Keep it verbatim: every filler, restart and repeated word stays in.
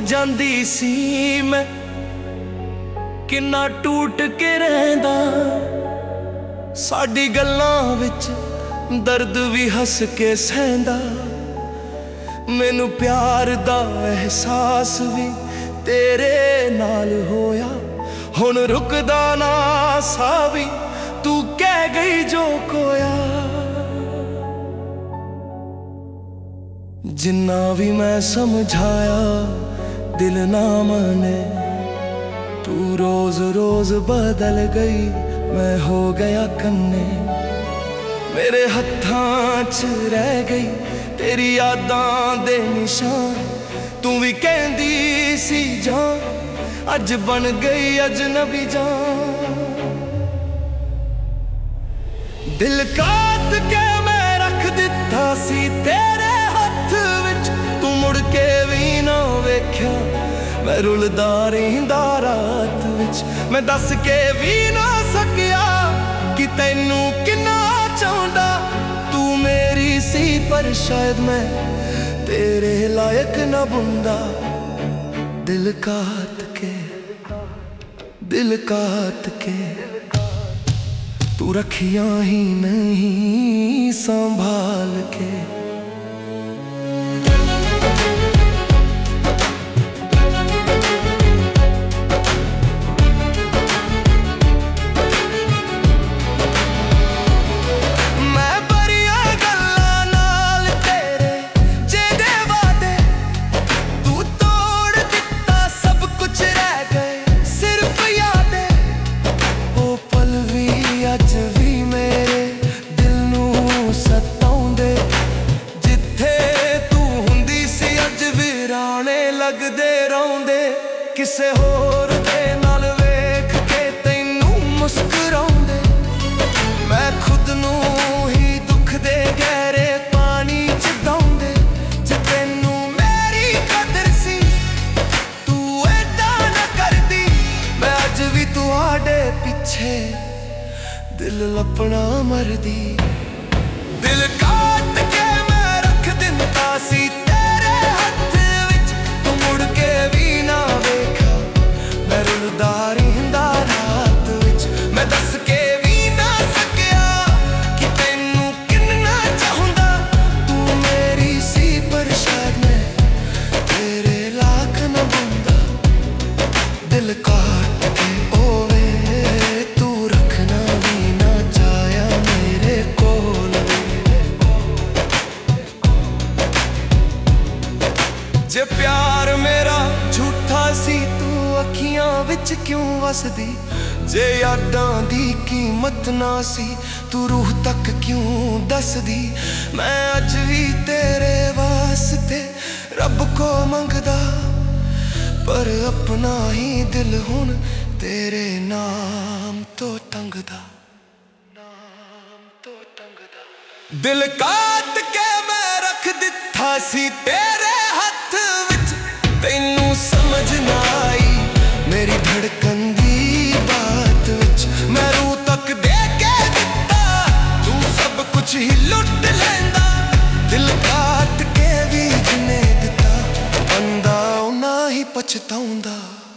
ਜਾਂਦੀ ਸੀ ਮੈਂ ਕਿੰਨਾ ਟੂਟ ਕੇ ਰਹਿੰਦਾ। ਸਾਡੀ ਗੱਲਾਂ ਵਿੱਚ ਦਰਦ ਵੀ ਹੱਸ ਕੇ ਸਹਿੰਦਾ। ਮੈਨੂੰ ਪਿਆਰ ਦਾ ਅਹਿਸਾਸ ਵੀ ਤੇਰੇ ਨਾਲ ਹੋਇਆ। ਹੁਣ ਰੁਕਦਾ ਨਾ ਸਾਹ ਵੀ ਤੂੰ ਕਹਿ ਗਈ ਜੋ ਕੋਇਆ। जिन्ना भी मैं समझाया दिल ना माने। तू रोज रोज बदल गई मैं हो गया कन्ने। मेरे हत्थां च रह गई तेरी यादां दे निशान। तू भी कहंदी सी जान अज बन गई अजनबी जान। दिल काट के मैं रख दिता सी तेरे तू मुड़ के भी ना वेख्या। मैं रुलदा रहिंदा रात विच। मैं दस के भी ना सकिया कि तैनू किन्ना चाहुंदा। तू मेरी सी पर शायद मैं तेरे लायक ना बुंदा। दिल काट के दिल काट के तू रखिया ही नहीं संभाल के। लगदे रौंदे किसे होर दे नाल वेख के तैनू मुस्कुराउंदे। मैं खुद नू ही दुख दे गहरे पानी च दाउंदे। जे तैनू मेरी कदर सी तू एदा ना करदी। मैं अज भी तुहाडे पिछे दिल लपना मरदी। दिल काट के मैं रख दिंदा सी तेरे हत्थ जे प्यार मेरा झूठा सी तू अखियां विच क्यों वसदी। जे यादां दी कीमत ना सी तू रूह तक क्यों दसदी। मैं अज भी तेरे वास्ते रब को मंगदा पर अपना ही दिल हुण तेरे नाम तो तंगदा। नाम तो तंगदा। दिल काट के मैं रख दिता सी तेरे हत्थ विच। तैनू समझ ना आई मेरी धड़कन दी बात विच। मैं रूह तक दे के दिता तू सब कुछ ही लुट लैंदा। दिल काट के भी जिन्ने दिता बंदा उन्ना ही पछताउंदा।